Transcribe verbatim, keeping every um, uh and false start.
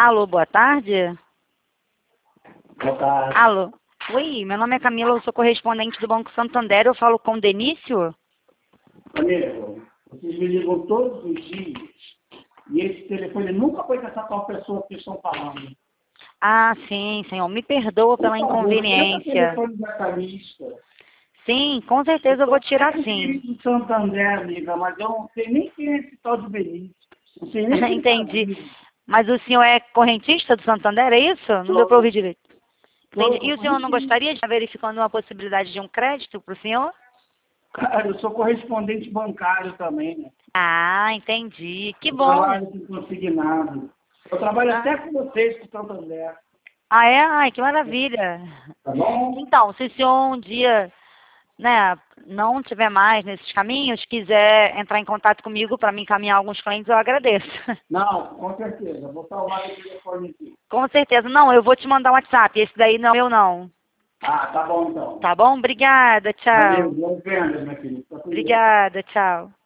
Alô, boa tarde? Boa tarde. Alô? Oi, meu nome é Camila, eu sou correspondente do Banco Santander, eu falo com o Denício? Amigo, vocês me ligam todos os dias e esse telefone nunca foi com essa tal pessoa que vocês estão falando. Ah, sim, senhor, me perdoa Por pela favor, tira o inconveniência. telefone dessa lista. Sim, com certeza eu vou tirar sim. do Santander, amiga, mas eu não sei nem quem é esse tal de Benício. Não sei nem quem tá Entendi. vivo. Mas o senhor é correntista do Santander, é isso? Não deu para ouvir direito. Entendi. Sou E o senhor não correspondente. gostaria de estar verificando uma possibilidade de um crédito para o senhor? Cara, eu sou correspondente bancário também, né? Ah, entendi. Que Eu bom. trabalho com consignado. Eu trabalho Ah, até com vocês, com o Santander. ah, é? Ai, que maravilha. Tá bom? Então, se o senhor um dia, né, não tiver mais nesses caminhos, quiser entrar em contato comigo para me encaminhar alguns clientes, eu agradeço. Não, com certeza. Vou salvar o telefone aqui. Com certeza. Não, eu vou te mandar um WhatsApp. Esse daí não é meu, não. Ah, tá bom então. Tá bom? Obrigada, Valeu, tchau. boas vendas, minha filha. Fica com Deus. Obrigada, tchau.